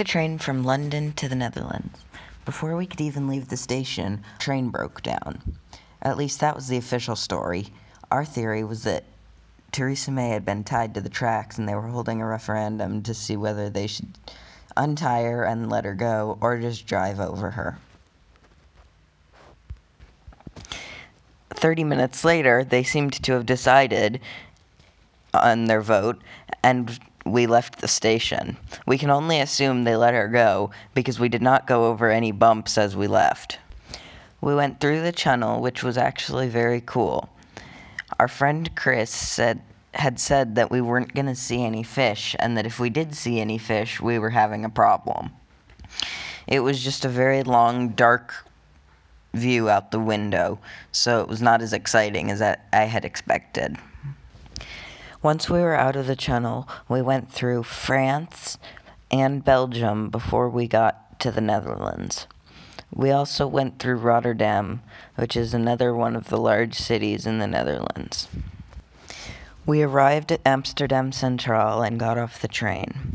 the train from London to the Netherlands. Before we could even leave the station, the train broke down. At least that was the official story. Our theory was that Theresa May had been tied to the tracks and they were holding a referendum to see whether they should untie her and let her go or just drive over her. 30 minutes later, they seemed to have decided on their vote, and we left the station. We can only assume they let her go because we did not go over any bumps as we left. We went through the channel, which was actually very cool. Our friend Chris had said that we weren't going to see any fish, and that if we did see any fish, we were having a problem. It was just a very long, dark view out the window, so it was not as exciting as I had expected. Once we were out of the channel, we went through France and Belgium before we got to the Netherlands. We also went through Rotterdam, which is another one of the large cities in the Netherlands. We arrived at Amsterdam Centraal and got off the train.